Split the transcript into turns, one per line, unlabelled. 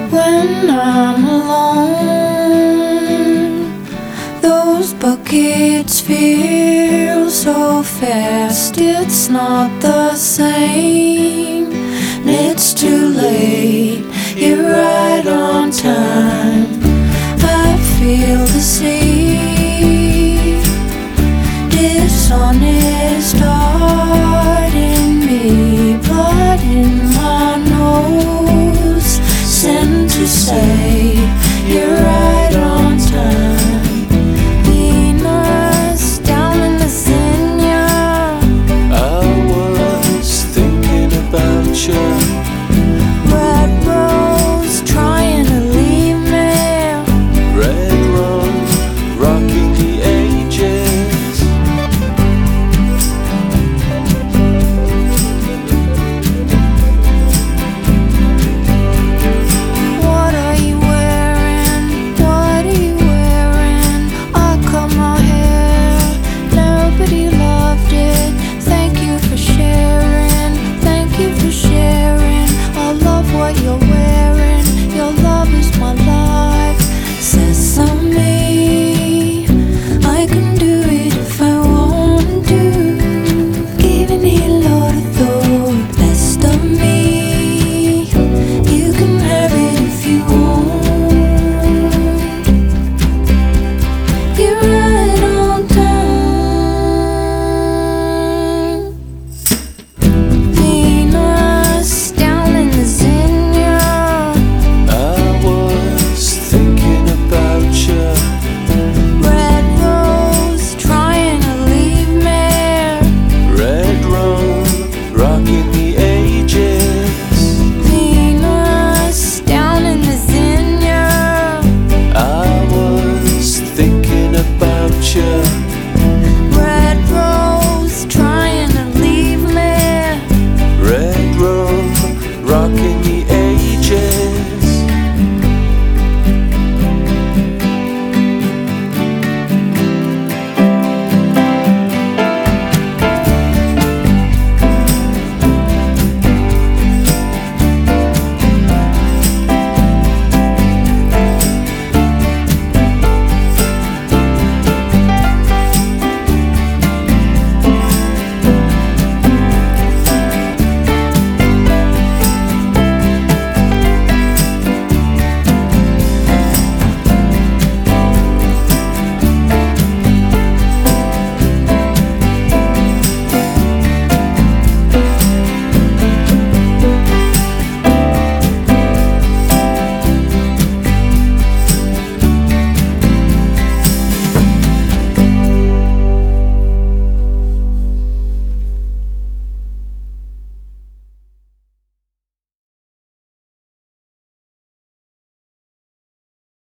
When I'm alone, those buckets feel so fast. It's not the same. It's too late. You're right on time. I feel the sea, dishonest heart in me, blood in my nose, sent to say you're right on time. Venus down in the Xenia,
I was thinking about you.
red rose trying to leave me.
Red rum, rocking the ages.
What are you wearing? What are you wearing? I cut my hair, nobody loved it. Thank you for sharing, thank you for sharing. I love what you're wearing, your